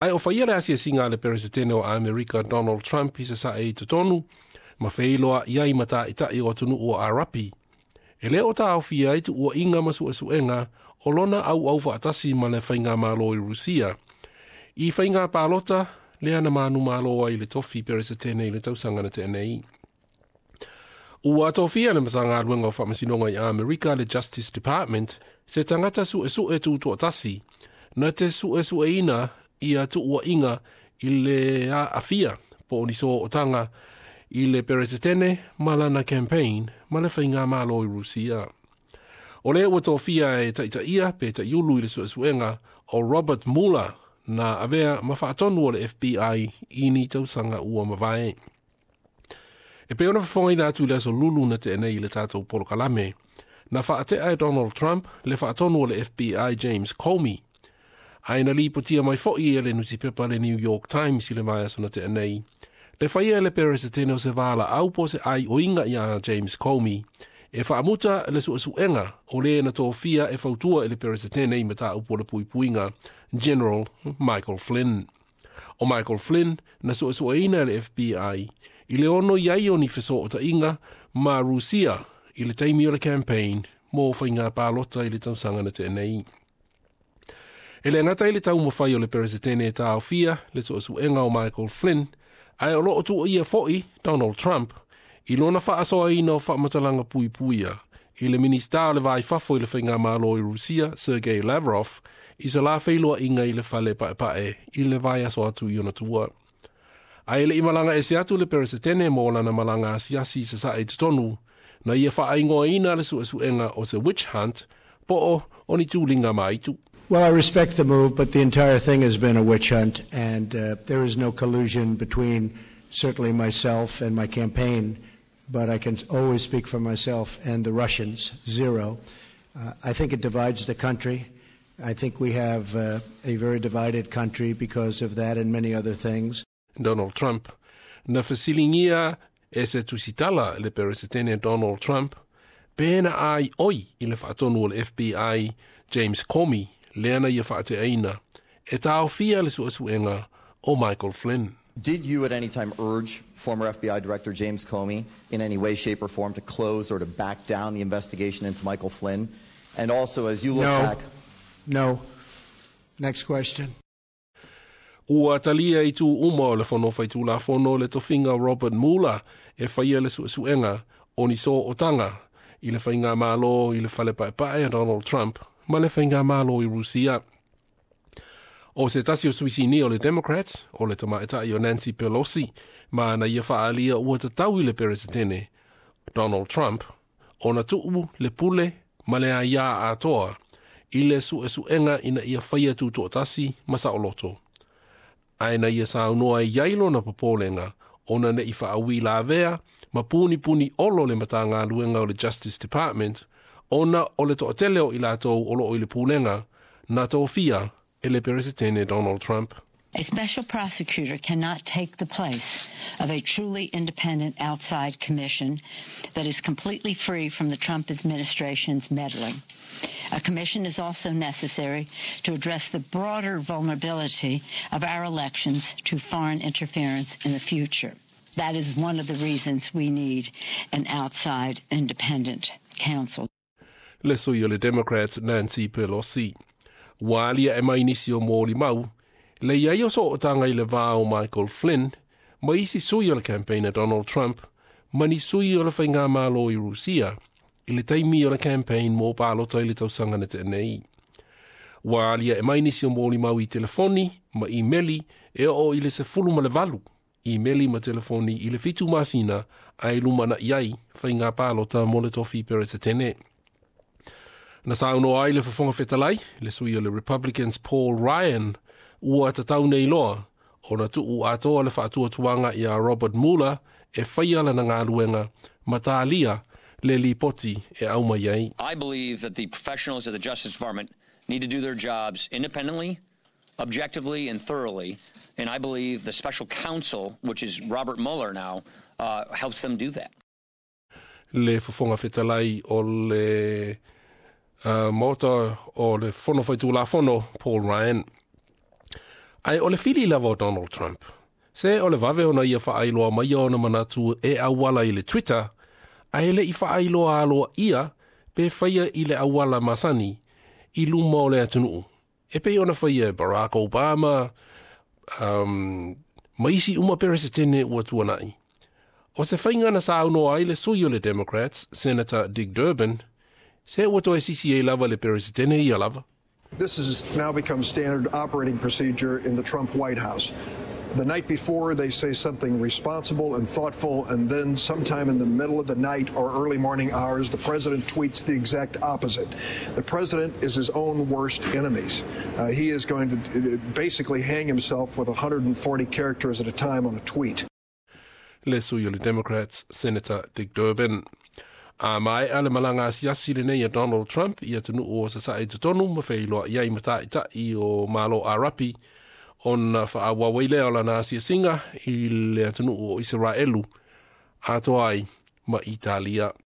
Ai o whaia le asia singa le peresetene o Amerika Donald Trump i sa e te tonu, ma whailoa iai mata i tai o tunu o Arapi. E le o ta au fia i tu ua inga masu esuenga o lona au whaatasi ma le whainga malo i Rusia. I whainga pālota, le ana manu malo ai le tofi peresetene i le tausanga na te anei. Ua tofia le masanga luenga o whamasinonga i Amerika le Justice Department se tangata su e tu tuatasi, na te su e ina i a tu ua inga i le a afia po ni so o tanga i le peresetene malana campaign ma le whainga malo i Rusia. O le ua tofia e taita ia pe ta iulu i le suenga o Robert Mueller na avea mawhaatonu o le FBI i ni tausanga ua mawae. E pe ona whafonga ina atu i le aso lulu na te enei i le tātou polokalame, na whaatea e Donald Trump le whaatonu o le FBI James Comey. Aina li potia mai fo'i e le nuti pepa le New York Times i le mai aso na te enei. Le whaia le peresetene o se vala au po se ai o inga i a James Comey, e whaamuta le suenga o le na tōwhia e whautua e le peresetene i mata upo le puipuinga General Michael Flynn. O Michael Flynn na sueina le FBI i le ono iai o ni wheso o ta inga ma Rusia i le taimi o le campaign mō whainga pālota i le tausanga na te enei. E le ngata i le tau mawhai o le peresetene e tā awhia le suenga o Michael Flynn, ai o loo tu ia fo'i Donald Trump, i lona whaasoa ina o whaamatalanga puipuia, i le minista o le vai whafo i le whainga malo i Rusia, Sergei Lavrov, i sa la whailua inga i le whale pae i le vai aso atu i ona tua. Ai le imalanga e se atu le peresetene mō lana malanga asiasi sa sa e tutonu, na ia whaaingoa ina le suenga o se witch hunt, po o ni tūlinga maitu. Well, I respect the move, but the entire thing has been a witch hunt, and there is no collusion between certainly myself and my campaign, but I can always speak for myself and the Russians, zero. I think it divides the country. I think we have a very divided country because of that and many other things. Donald Trump. Na fasilingia e se tusitala le peresetene Donald Trump, pēna ai oi i le whaatonu o le FBI James Comey, leana ia whaate aina, e tāo fia le suenga o Michael Flynn. Did you at any time urge former FBI Director James Comey in any way, shape, or form to close or to back down the investigation into Michael Flynn? And also, as you look back... No. Next question. Ua talia i tū uma o le whono whaitu la whono le tofinga Robert Mueller e whaia le suenga o ni so o tanga i le whainga malo i le whale pae Donald Trump ma le whainga malo i Rusia. O se tasi o suisini o le Democrats, o le tamaetai o Nancy Pelosi, ma na ia whaalia ua tatau i le peresetene Donald Trump, o na tuu le pule ma le a ia atoa i le suenga ina ia whaia tū tasi ma sa o loto. Aina ia saunoa i yailo na papolenga, ona ne i whaawi la vea, ma puni olo le matanga luenga o le Justice Department, ona o le to'ateleo i lātou olo o i le pūlenga, na tōwhia e le peresetene Donald Trump. A special prosecutor cannot take the place of a truly independent outside commission that is completely free from the Trump administration's meddling. A commission is also necessary to address the broader vulnerability of our elections to foreign interference in the future. That is one of the reasons we need an outside independent counsel. Le sui o le Democrats Nancy Pelosi. Walia e mai nisi o mōli mau, le iai o so o tanga i le vāo Michael Flynn, ma isi sui o le campaign a Donald Trump, ma ni sui o le whainga malo i Rusia, i le taimi o le campaign mō pālota i le tausanga na te nei. Walia e mai nisi o mōli mau i telefoni, ma e-maili, e o i le se fulu ma le valu, e-maili ma telefoni i le fitu masina, ai lumana iai, whainga pālota mo le tofi peresetene. Na sauno ai le whafonga whetalai, le sui o le Republicans Paul Ryan, ua tatau nei loa, o na tuu atoa le whaatua tuanga i a Robert Mueller e whaiala na ngā luenga, matālia le lipoti e auma iai. I believe that the professionals of the Justice Department need to do their jobs independently, objectively, and thoroughly, and I believe the special counsel, which is Robert Mueller now, helps them do that. Le whafonga whetalai o le... mota o le whono whaitu la whono, Paul Ryan. Ai ole fili lava Donald Trump. Se ole vave ona ia whaailoa mai ona manatu e awala i le Twitter, ai le I whaailoa aloa ia pe whaia I le awala masani I luma o le atunuu. E pe ona whaia Barack Obama, maisi uma peresetene ua tuanai. O se whaingana sa auno ai le sui o le Democrats, Senator Dick Durbin, se ua toe CCA lava le peresetene ia lava. This has now become standard operating procedure in the Trump White House. The night before, they say something responsible and thoughtful, and then sometime in the middle of the night or early morning hours, the president tweets the exact opposite. The president is his own worst enemies. He is going to basically hang himself with 140 characters at a time on a tweet. Le sui o le Democrats, Senator Dick Durbin. A mai ale malanga siasi le nei a Donald Trump ia tunu o sa sa e tonu ma whailoa iai mata ita I o malo a rapi on whaawawaile o la nasi singa I le tunu o Israelu a toai ma Italia.